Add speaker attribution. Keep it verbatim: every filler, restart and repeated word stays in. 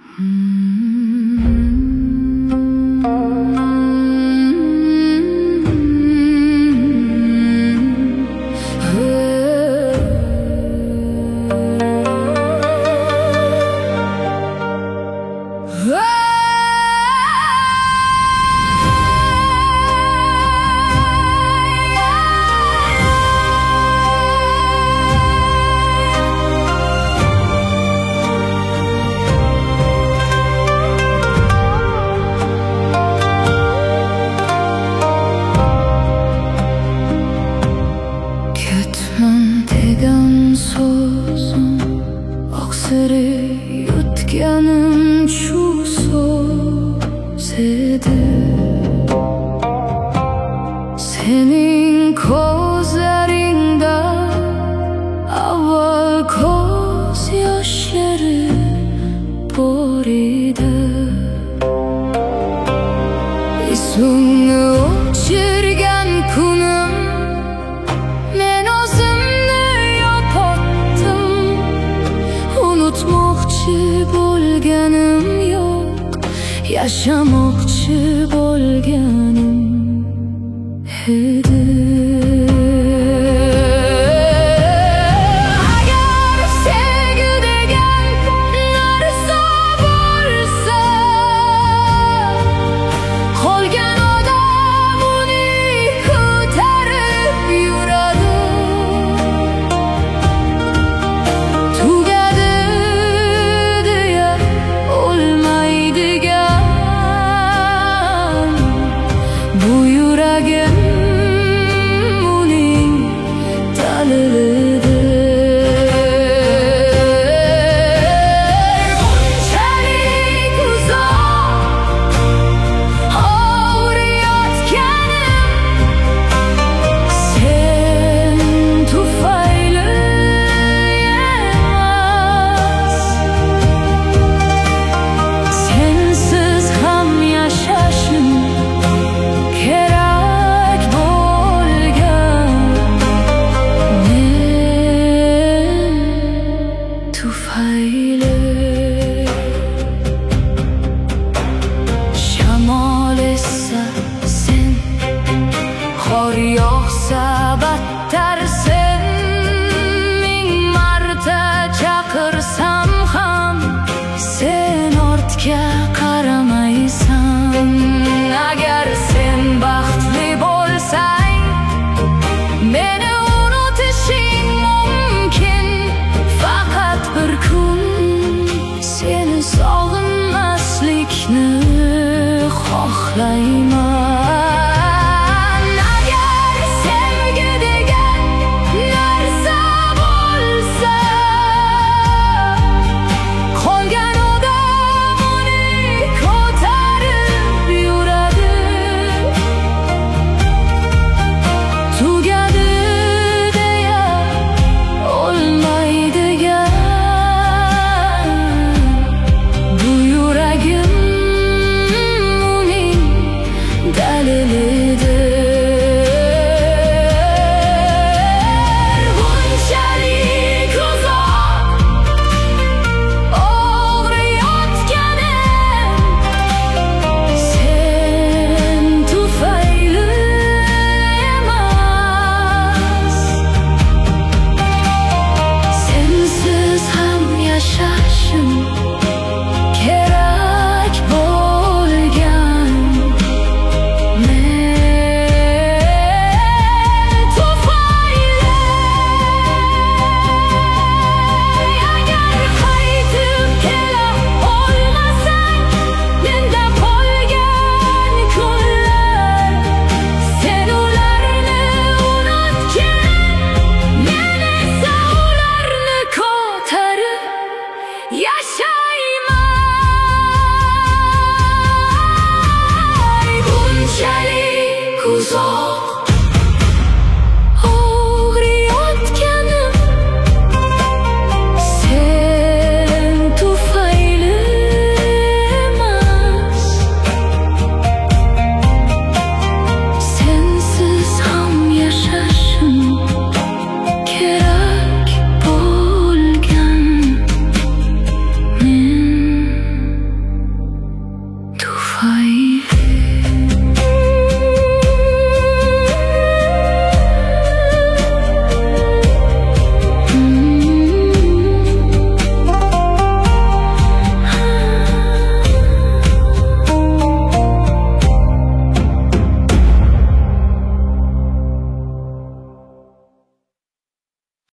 Speaker 1: so'zim oqsiri yutganim shu so'z edi. Sening ko'zlaringda avval ko'z yoshlari bor edi. Ismingni o'chirgan kunim men o'zimni yo'qotdim. Unutmoqchi bo'lganim yo'q, yashamoqchi bo'lganim edi. Bu yuragim uning dalilidir. Bunchalik uzoq og'riyotganim sen tufayli emas. Sensiz ham yashashim kerak bo'lgan men tufayli. Shamol essa sen, qor yog'sa battar sen, ming marta chaqirsam ham sen ortga qaramaysan. Agar sen baxtli bo'lsang meni unutishing mumkin. Faqat bir kun seni sog'inmaslikni xohlayman.